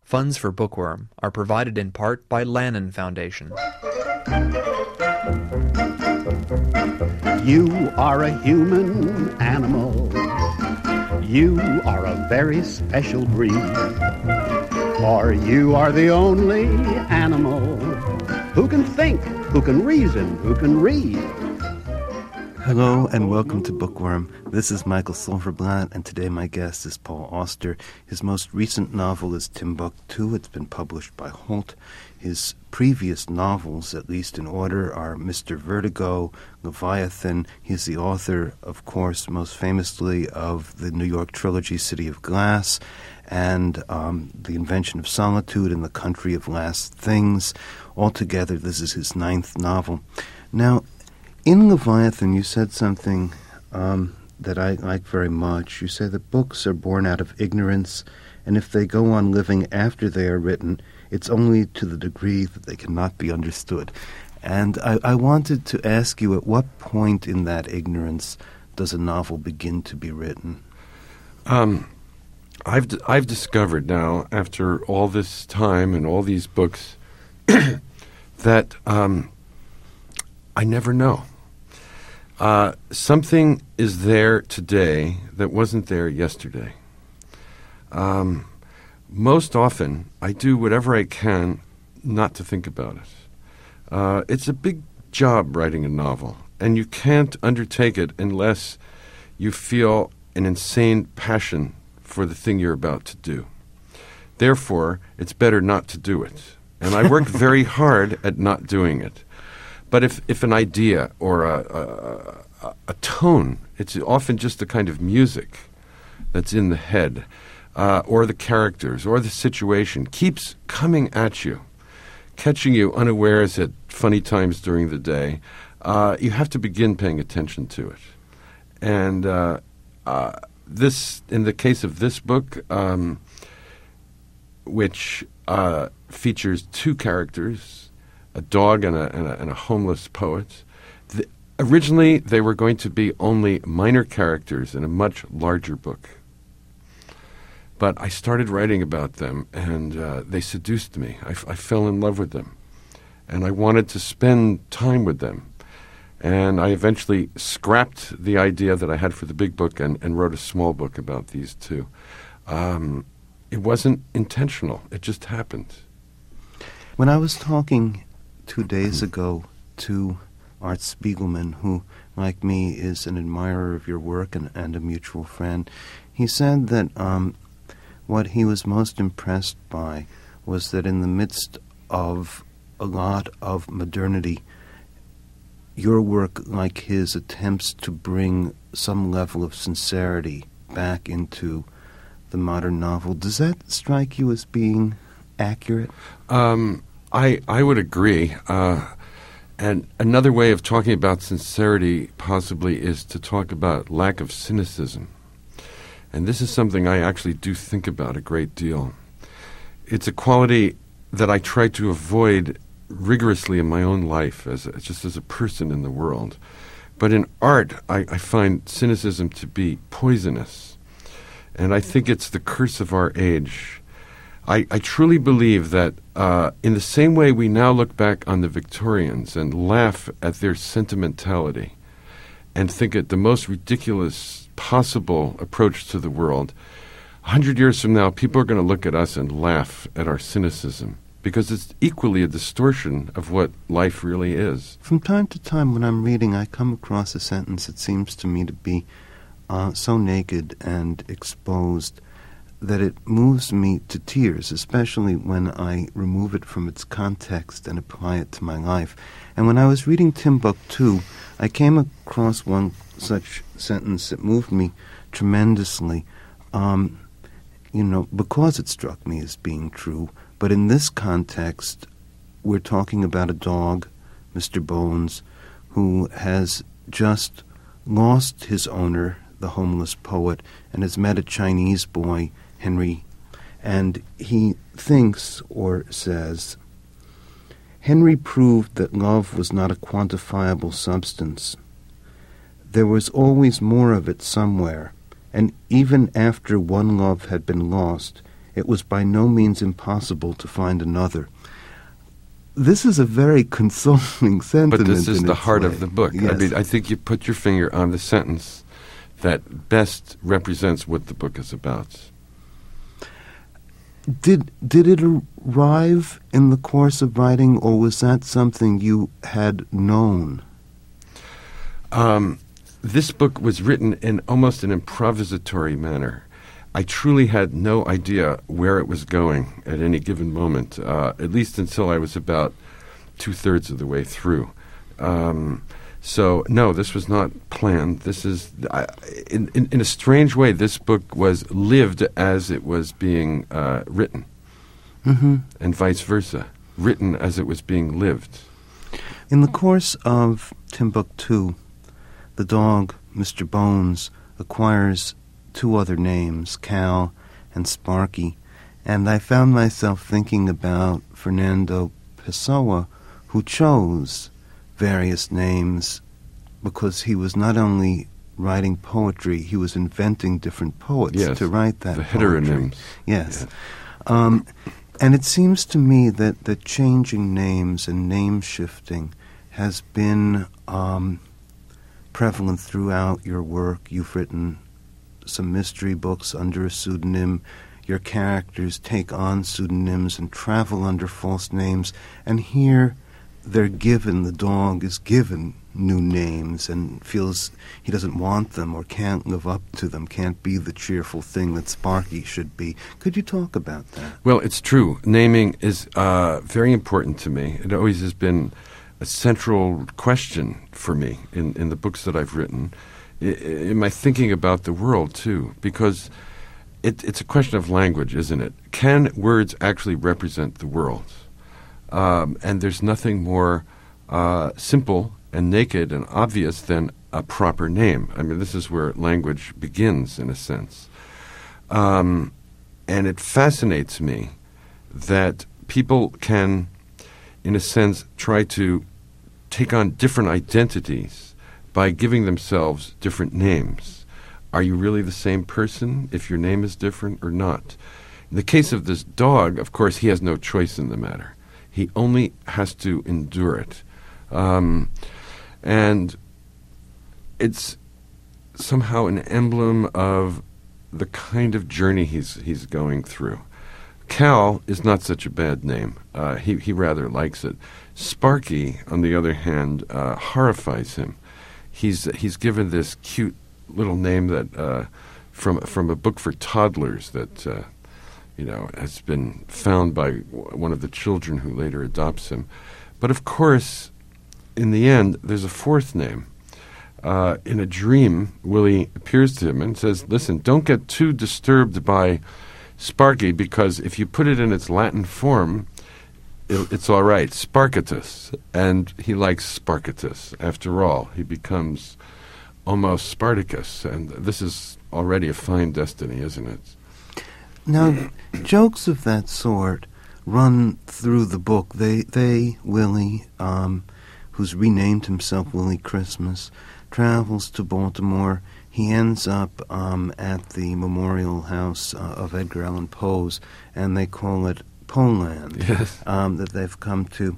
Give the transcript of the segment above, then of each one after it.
Funds for Bookworm are provided in part by Lannan Foundation. You are a human animal. You are a very special breed. Or you are the only animal who can think, who can reason, who can read. Hello and welcome to Bookworm. This is Michael Silverblatt, and today my guest is Paul Auster. His most recent novel is Timbuktu. It's been published by Holt. His previous novels, at least in order, are Mr. Vertigo, Leviathan. He's the author, of course, most famously of the New York trilogy City of Glass and The Invention of Solitude and The Country of Last Things. Altogether, this is his 9th novel. Now, in Leviathan, you said something that I like very much. You say that books are born out of ignorance, and if they go on living after they are written, it's only to the degree that they cannot be understood. And I wanted to ask you, at what point in that ignorance does a novel begin to be written? I've discovered now, after all this time and all these books, that I never know. Something is there today that wasn't there yesterday. Most often, I do whatever I can not to think about it. It's a big job writing a novel, and you can't undertake it unless you feel an insane passion for the thing you're about to do. Therefore, it's better not to do it. And I work very hard at not doing it. But if an idea or a tone, it's often just a kind of music that's in the head, or the characters, or the situation, keeps coming at you, catching you unawares at funny times during the day, you have to begin paying attention to it. And this, in the case of this book, which features 2 characters, a dog and a homeless poet. Originally, they were going to be only minor characters in a much larger book. But I started writing about them, and they seduced me. I fell in love with them, and I wanted to spend time with them. And I eventually scrapped the idea that I had for the big book and wrote a small book about these 2. It wasn't intentional. It just happened. When I was talking 2 days ago to Art Spiegelman, who, like me, is an admirer of your work and a mutual friend, he said that what he was most impressed by was that in the midst of a lot of modernity, your work, like his, attempts to bring some level of sincerity back into the modern novel. Does that strike you as being accurate? I would agree. And another way of talking about sincerity possibly is to talk about lack of cynicism. And this is something I actually do think about a great deal. It's a quality that I try to avoid rigorously in my own life, just as a person in the world. But in art, I find cynicism to be poisonous. And I think it's the curse of our age. I truly believe that in the same way we now look back on the Victorians and laugh at their sentimentality and think it the most ridiculous possible approach to the world, 100 years from now, people are going to look at us and laugh at our cynicism because it's equally a distortion of what life really is. From time to time when I'm reading, I come across a sentence that seems to me to be so naked and exposed that it moves me to tears, especially when I remove it from its context and apply it to my life. And when I was reading Timbuktu, I came across one such sentence that moved me tremendously, because it struck me as being true. But in this context, we're talking about a dog, Mr. Bones, who has just lost his owner, the homeless poet, and has met a Chinese boy, Henry, and he thinks or says, Henry proved that love was not a quantifiable substance. There was always more of it somewhere, and even after one love had been lost, it was by no means impossible to find another. This is a very consoling sentiment. But this is the heart way. of the book. Yes. I mean, I think you put your finger on the sentence that best represents what the book is about. Did it arrive in the course of writing, or was that something you had known? This book was written in almost an improvisatory manner. I truly had no idea where it was going at any given moment, at least until I was about 2/3 of the way through. So, no, this was not planned. This is, in a strange way, this book was lived as it was being written, and vice versa, written as it was being lived. In the course of Timbuktu, the dog, Mr. Bones, acquires 2 other names, Cal and Sparky, and I found myself thinking about Fernando Pessoa, who chose various names because he was not only writing poetry, he was inventing different poets to write that the poetry. heteronyms. Yes. And it seems to me that changing names and name shifting has been prevalent throughout your work. You've written some mystery books under a pseudonym. Your characters take on pseudonyms and travel under false names. And here they're given, the dog is given new names and feels he doesn't want them or can't live up to them, can't be the cheerful thing that Sparky should be. Could you talk about that? Well, it's true. Naming is very important to me. It always has been a central question for me in the books that I've written, in my thinking about the world, too, because it's a question of language, isn't it? Can words actually represent the world? And there's nothing more simple and naked and obvious than a proper name. I mean, this is where language begins, in a sense. And it fascinates me that people can, in a sense, try to take on different identities by giving themselves different names. Are you really the same person if your name is different or not? In the case of this dog, of course, he has no choice in the matter. He only has to endure it. And it's somehow an emblem of the kind of journey he's going through. Cal is not such a bad name. He rather likes it. Sparky, on the other hand, horrifies him. He's given this cute little name that from a book for toddlers that has been found by one of the children who later adopts him. But of course, in the end, there's a 4th name. In a dream, Willie appears to him and says, "Listen, don't get too disturbed by Sparky, because if you put it in its Latin form, it's all right, Sparkatus." And he likes Sparkatus. After all, he becomes almost Spartacus, and this is already a fine destiny, isn't it? Now, jokes of that sort run through the book. Willie, who's renamed himself Willie Christmas, travels to Baltimore. He ends up at the memorial house of Edgar Allan Poe's, and they call it Poeland, yes. That they've come to.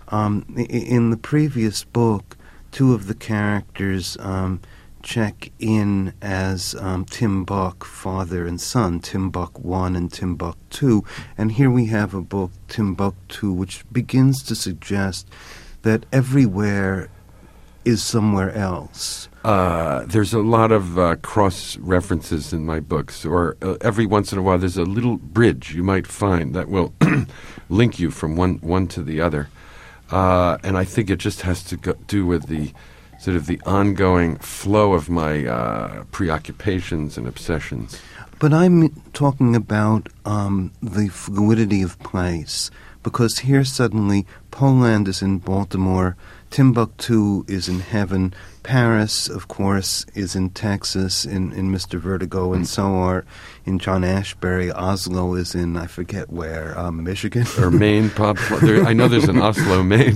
In the previous book, 2 of the characters check in as Tim Buck, father and son, Timbuk 1 and Timbuk 2. And here we have a book, Timbuktu, which begins to suggest that everywhere is somewhere else. There's a lot of cross-references in my books, or every once in a while there's a little bridge you might find that will link you from one to the other. And I think it just has to do with the sort of the ongoing flow of my preoccupations and obsessions. But I'm talking about the fluidity of place, because here suddenly Poeland is in Baltimore, Timbuktu is in heaven, Paris, of course, is in Texas, in Mr. Vertigo, and so are in John Ashbery. Oslo is in, I forget where, Michigan? Or Maine, I know there's an Oslo, Maine.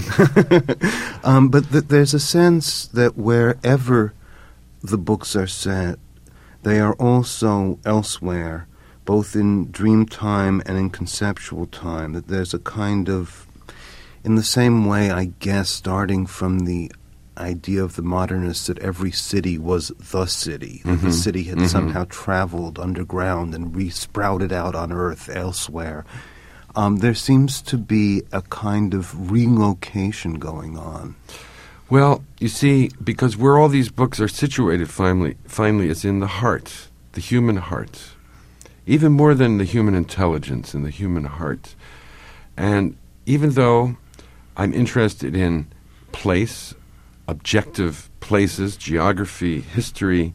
But there's a sense that wherever the books are set, they are also elsewhere, both in dream time and in conceptual time, that there's a kind of, in the same way, I guess, starting from the idea of the modernists that every city was the city, that the city had somehow traveled underground and re-sprouted out on Earth elsewhere. There seems to be a kind of relocation going on. Well, you see, because where all these books are situated finally is in the heart, the human heart, even more than the human intelligence and the human heart. And even though I'm interested in place, objective places, geography, history,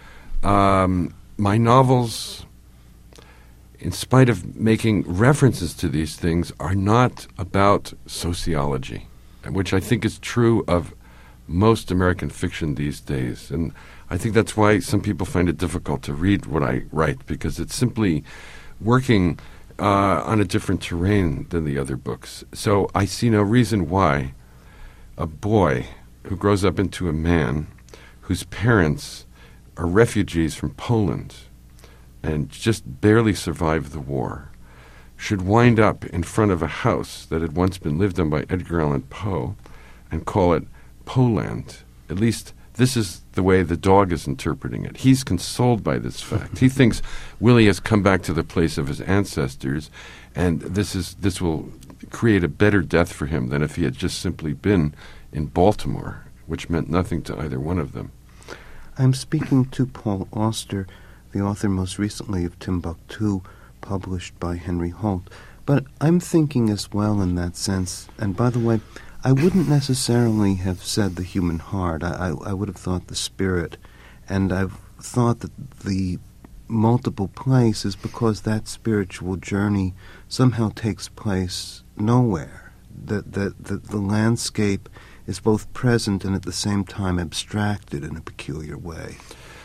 my novels, in spite of making references to these things, are not about sociology, which I think is true of most American fiction these days. And I think that's why some people find it difficult to read what I write, because it's simply working on a different terrain than the other books. So I see no reason why a boy who grows up into a man whose parents are refugees from Poland and just barely survived the war should wind up in front of a house that had once been lived on by Edgar Allan Poe and call it Poland. At least this is the way the dog is interpreting it. He's consoled by this fact. He thinks Willie has come back to the place of his ancestors, and this will create a better death for him than if he had just simply been in Baltimore, which meant nothing to either one of them. I'm speaking to Paul Auster, the author most recently of Timbuktu, published by Henry Holt. But I'm thinking as well in that sense, and by the way, I wouldn't necessarily have said the human heart. I would have thought the spirit. And I've thought that the multiple place is because that spiritual journey somehow takes place nowhere. That the landscape is both present and at the same time abstracted in a peculiar way.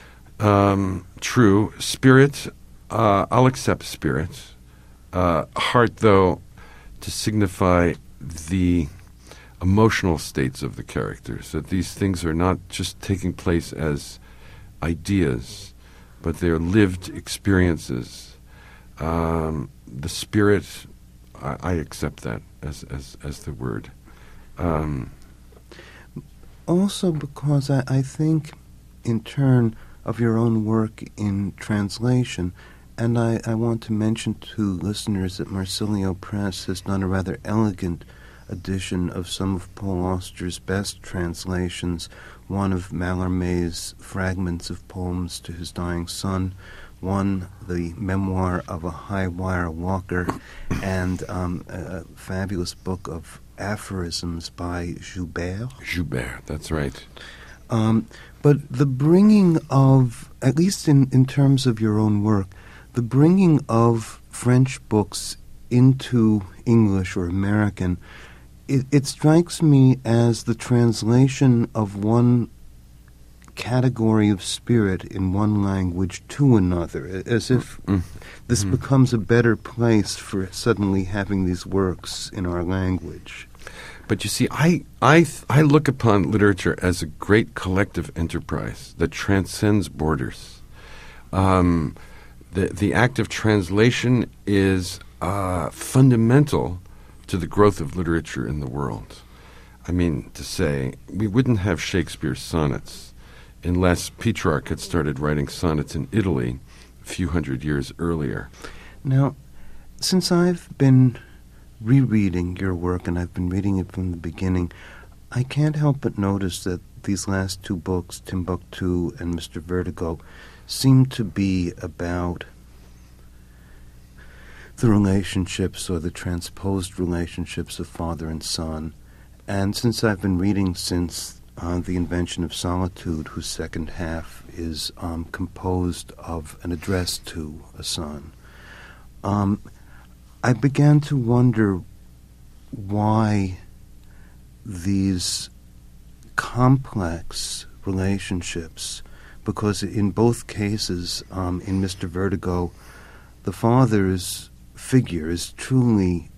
True. Spirit, I'll accept spirit. Heart, though, to signify the emotional states of the characters, that these things are not just taking place as ideas, but they're lived experiences. The spirit, I accept that as the word. Also because I think, in turn, of your own work in translation, and I want to mention to listeners that Marsilio Press has done a rather elegant edition of some of Paul Auster's best translations, one of Mallarmé's Fragments of Poems to His Dying Son, one, the memoir of a high-wire walker, and a fabulous book of aphorisms by Joubert. Joubert, that's right. But the bringing of, at least in terms of your own work, the bringing of French books into English or American, it strikes me as the translation of one category of spirit in one language to another, as if this becomes a better place for suddenly having these works in our language. But you see, I look upon literature as a great collective enterprise that transcends borders. The act of translation is fundamental to the growth of literature in the world. I mean, to say, we wouldn't have Shakespeare's sonnets unless Petrarch had started writing sonnets in Italy a few hundred years earlier. Now, since I've been rereading your work, and I've been reading it from the beginning, I can't help but notice that these last two books, Timbuktu and Mr. Vertigo, seem to be about the relationships or the transposed relationships of father and son. And since I've been reading since The Invention of Solitude, whose second half is composed of an address to a son, I began to wonder why these complex relationships, because in both cases, in Mr. Vertigo, the father's figure is truly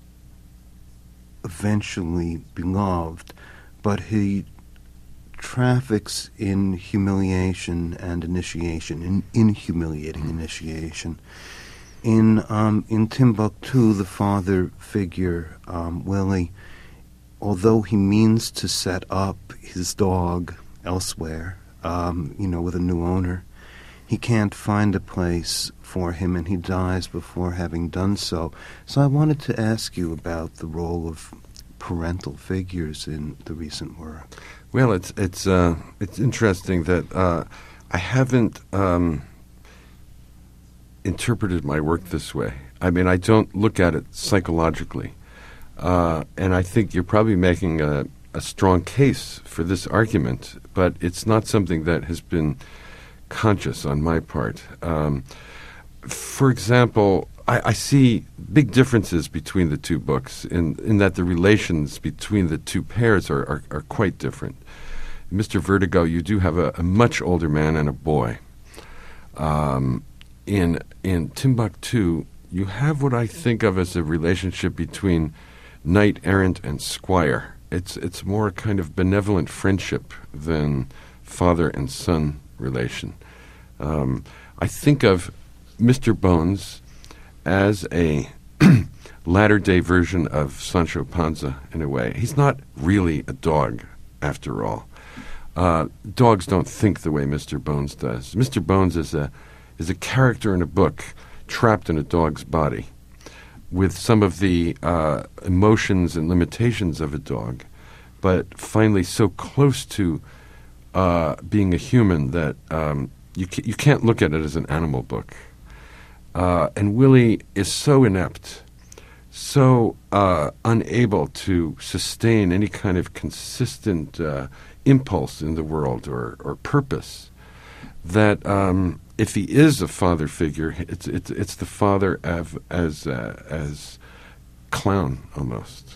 eventually beloved, but he traffics in humiliation and initiation, in humiliating initiation. In Timbuktu, the father figure, Willie, although he means to set up his dog elsewhere, with a new owner, he can't find a place for him, and he dies before having done so. So I wanted to ask you about the role of parental figures in the recent work. Well, it's interesting that I haven't interpreted my work this way. I mean, I don't look at it psychologically, and I think you're probably making a strong case for this argument, but it's not something that has been conscious on my part. For example, I see big differences between the two books in that the relations between the two pairs are quite different. Mr. Vertigo, you do have a much older man and a boy. In Timbuktu, you have what I think of as a relationship between knight errant and squire. It's more a kind of benevolent friendship than father and son relation. I think of Mr. Bones as a latter-day version of Sancho Panza in a way. He's not really a dog, after all. Dogs don't think the way Mr. Bones does. Mr. Bones is a character in a book trapped in a dog's body with some of the emotions and limitations of a dog, but finally so close to being a human that you can't look at it as an animal book. And Willie is so inept, so unable to sustain any kind of consistent impulse in the world or purpose, that if he is a father figure, it's the father as clown almost.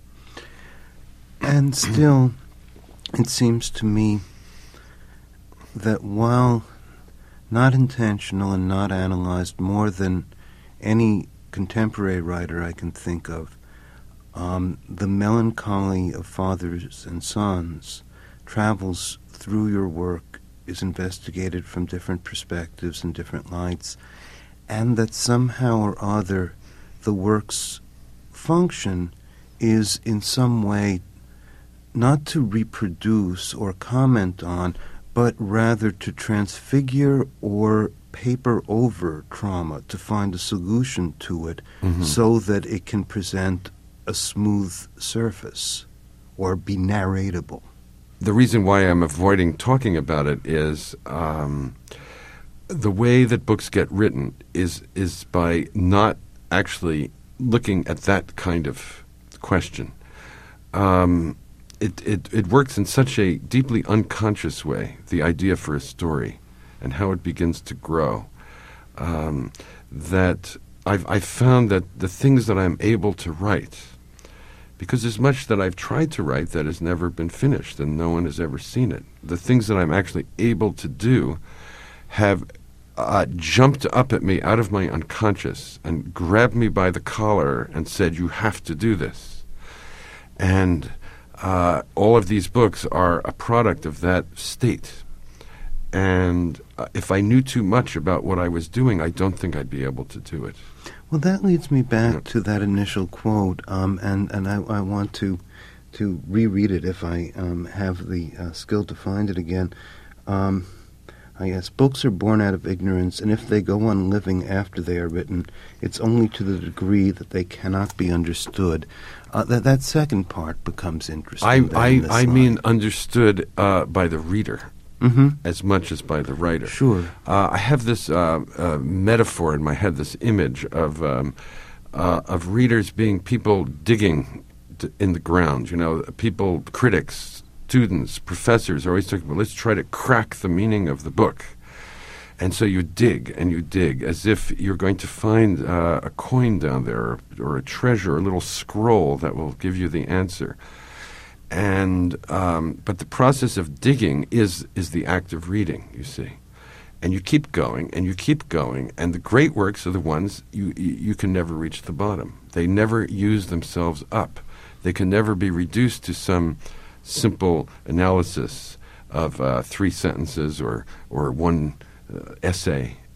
And still, it seems to me that while not intentional and not analyzed more than any contemporary writer I can think of, the melancholy of fathers and sons travels through your work, is investigated from different perspectives and different lights, and that somehow or other the work's function is in some way not to reproduce or comment on, but rather to transfigure or paper over trauma, to find a solution to it, so that it can present a smooth surface or be narratable. The reason why I'm avoiding talking about it is the way that books get written is by not actually looking at that kind of question. It works in such a deeply unconscious way, the idea for a story and how it begins to grow, that I've found that the things that I'm able to write, because there's much that I've tried to write that has never been finished and no one has ever seen it, the things that I'm actually able to do have jumped up at me out of my unconscious and grabbed me by the collar and said, you have to do this. And all of these books are a product of that state. And if I knew too much about what I was doing, I don't think I'd be able to do it. Well, that leads me back to that initial quote, and I want to reread it if I have the skill to find it again. I guess, books are born out of ignorance, and if they go on living after they are written, it's only to the degree that they cannot be understood. That second part becomes interesting. I mean understood by the reader as much as by the writer. Sure. I have this metaphor in my head, this image of readers being people digging in the ground. You know, people, critics, students, professors are always talking about, let's try to crack the meaning of the book. And so you dig and you dig as if you're going to find a coin down there or a treasure, a little scroll that will give you the answer. And but the process of digging is the act of reading, you see. And you keep going and you keep going. And the great works are the ones you can never reach the bottom. They never use themselves up. They can never be reduced to some simple analysis of 3 sentences or one essay.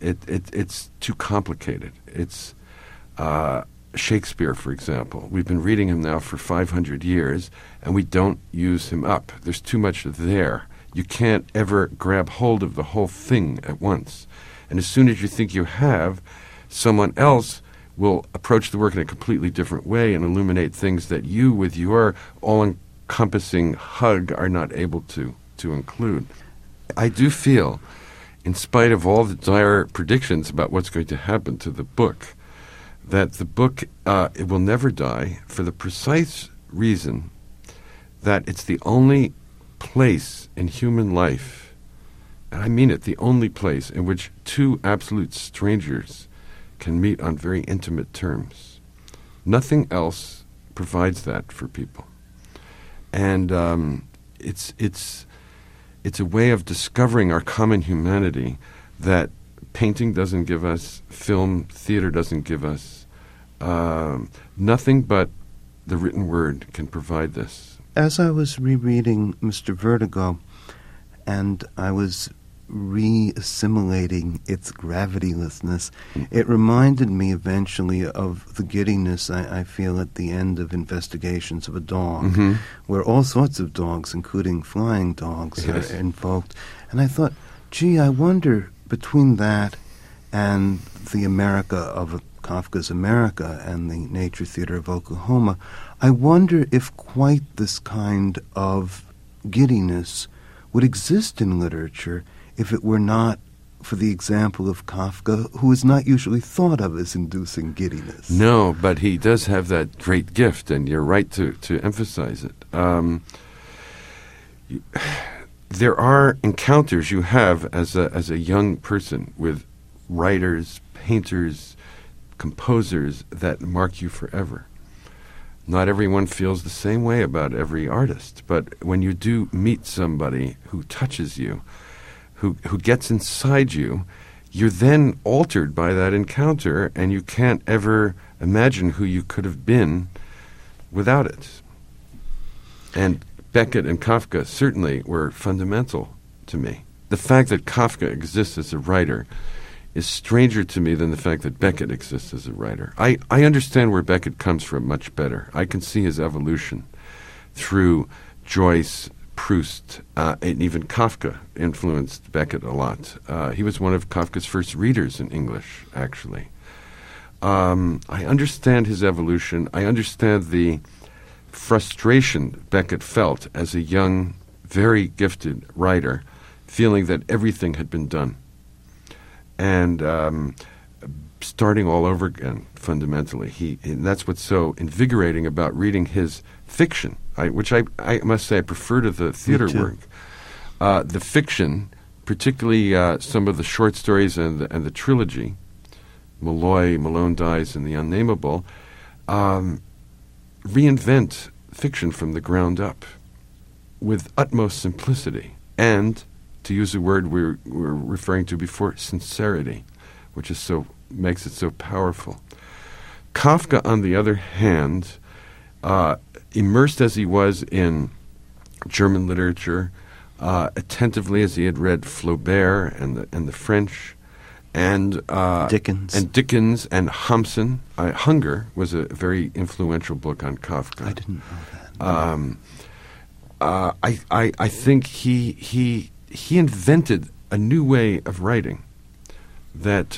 It's too complicated. It's Shakespeare, for example. We've been reading him now for 500 years, and we don't use him up. There's too much there. You can't ever grab hold of the whole thing at once. And as soon as you think you have, someone else will approach the work in a completely different way and illuminate things that you, with your all-encompassing hug, are not able to include. I do feel, in spite of all the dire predictions about what's going to happen to the book, that the book it will never die for the precise reason that it's the only place in human life, and I mean it, the only place in which two absolute strangers can meet on very intimate terms. Nothing else provides that for people. And it's a way of discovering our common humanity that painting doesn't give us, film, theater doesn't give us. Nothing but the written word can provide this. As I was rereading Mr. Vertigo, and I was re-assimilating its gravitylessness, it reminded me eventually of the giddiness I feel at the end of Investigations of a Dog, where all sorts of dogs, including flying dogs, Yes. are invoked. And I thought, gee, I wonder, between that and the America of Kafka's America and the Nature Theater of Oklahoma, I wonder if quite this kind of giddiness would exist in literature if it were not for the example of Kafka, who is not usually thought of as inducing giddiness. No, but he does have that great gift, and you're right to emphasize it. There are encounters you have as a young person with writers, painters, composers that mark you forever. Not everyone feels the same way about every artist, but when you do meet somebody who touches you, who gets inside you, you're then altered by that encounter, and you can't ever imagine who you could have been without it. And Beckett and Kafka certainly were fundamental to me. The fact that Kafka exists as a writer is stranger to me than the fact that Beckett exists as a writer. I understand where Beckett comes from much better. I can see his evolution through Joyce, Proust, and even Kafka influenced Beckett a lot. He was one of Kafka's first readers in English, actually. I understand his evolution. I understand the frustration Beckett felt as a young, very gifted writer, feeling that everything had been done. And starting all over again, fundamentally. And that's what's so invigorating about reading his fiction, which I must say I prefer to the theater work. The fiction, particularly some of the short stories and the trilogy, Malloy, Malone Dies, and The Unnameable, reinvent fiction from the ground up with utmost simplicity and, to use a word we were referring to before, sincerity, which is makes it so powerful. Kafka, on the other hand, immersed as he was in German literature, attentively as he had read Flaubert and the French, and Dickens and Hamsun. Hunger was a very influential book on Kafka. I didn't know that. I think he invented a new way of writing that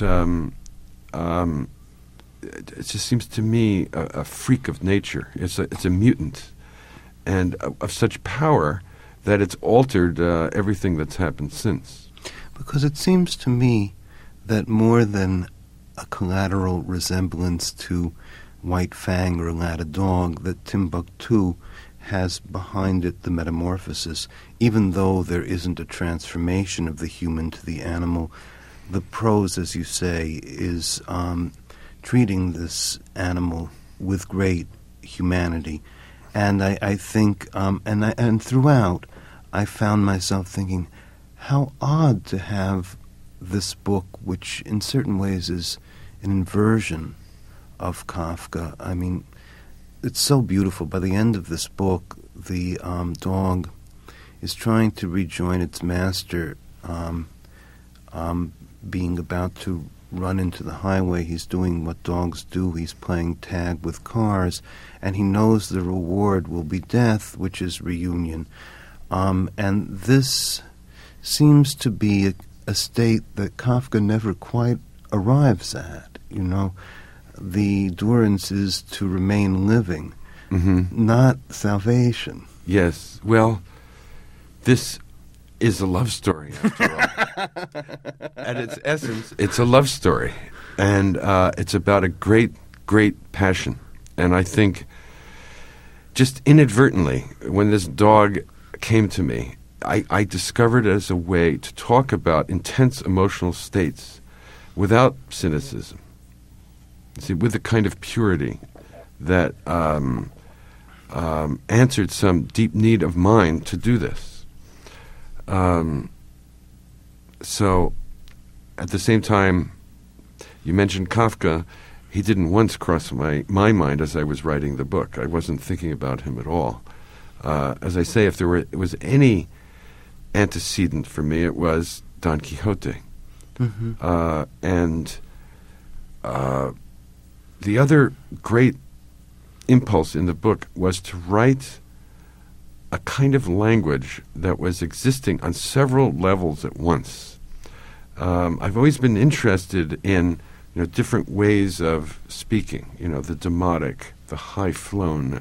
it just seems to me a freak of nature. It's a mutant, and of such power that it's altered everything that's happened since. Because it seems to me that more than a collateral resemblance to White Fang or Aladdin Dog, that Timbuktu has behind it the metamorphosis. Even though there isn't a transformation of the human to the animal, the prose, as you say, is treating this animal with great humanity. And I think, and throughout, I found myself thinking, how odd to have this book, which in certain ways is an inversion of Kafka. I mean, it's so beautiful. By the end of this book, the dog is trying to rejoin its master being about to run into the highway. He's doing what dogs do. He's playing tag with cars, and he knows the reward will be death, which is reunion. And this seems to be a state that Kafka never quite arrives at. You know, the durance is to remain living, not salvation. Yes. Well, this is a love story, after all. At its essence, it's a love story. And it's about a great, great passion. And I think just inadvertently, when this dog came to me, I discovered it as a way to talk about intense emotional states without cynicism. See, with a kind of purity that answered some deep need of mine to do this. So, at the same time, you mentioned Kafka. He didn't once cross my mind as I was writing the book. I wasn't thinking about him at all. As I say, if there was any antecedent for me, it was Don Quixote. And the other great impulse in the book was to write a kind of language that was existing on several levels at once. I've always been interested in different ways of speaking, the demotic, the high-flown.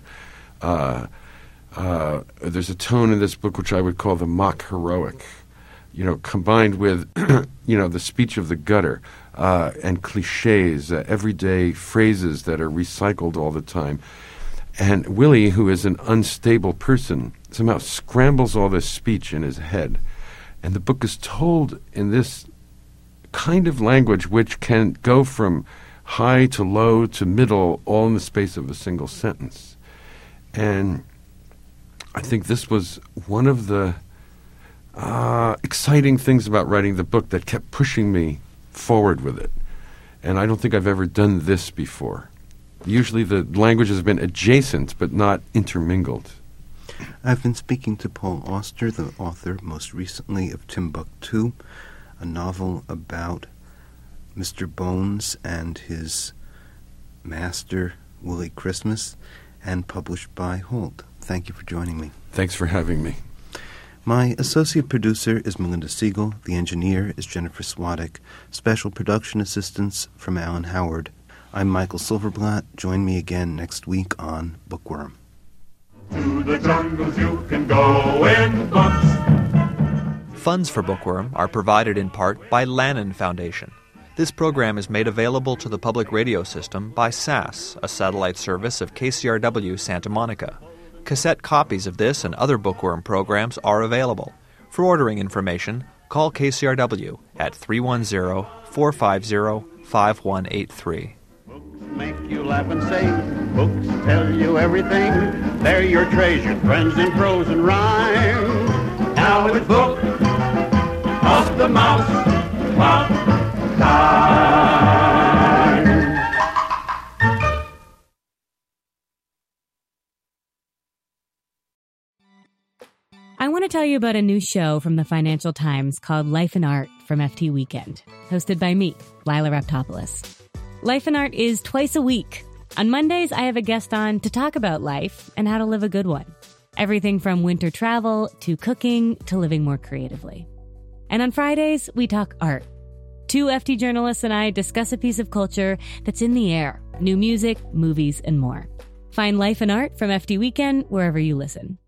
There's a tone in this book which I would call the mock heroic, combined with, the speech of the gutter and cliches, everyday phrases that are recycled all the time. And Willie, who is an unstable person, somehow scrambles all this speech in his head. And the book is told in this kind of language which can go from high to low to middle, all in the space of a single sentence. And I think this was one of the exciting things about writing the book that kept pushing me forward with it. And I don't think I've ever done this before. Usually the language has been adjacent but not intermingled. I've been speaking to Paul Auster, the author most recently of Timbuktu, a novel about Mr. Bones and his master, Willie Christmas, and published by Holt. Thank you for joining me. Thanks for having me. My associate producer is Melinda Siegel. The engineer is Jennifer Swadek. Special production assistance from Alan Howard. I'm Michael Silverblatt. Join me again next week on Bookworm. To the jungles you can go in books. Funds for Bookworm are provided in part by Lannan Foundation. This program is made available to the public radio system by SAS, a satellite service of KCRW Santa Monica. Cassette copies of this and other Bookworm programs are available. For ordering information, call KCRW at 310-450-5183. Make you laugh and say, books tell you everything. They're your treasured friends in prose and rhyme. Now it's book of the mouse time. I want to tell you about a new show from the Financial Times called Life and Art from FT Weekend, hosted by me, Lila Raptopoulos. Life and Art is twice a week. On Mondays, I have a guest on to talk about life and how to live a good one. Everything from winter travel to cooking to living more creatively. And on Fridays, we talk art. Two FT journalists and I discuss a piece of culture that's in the air, new music, movies, and more. Find Life and Art from FT Weekend wherever you listen.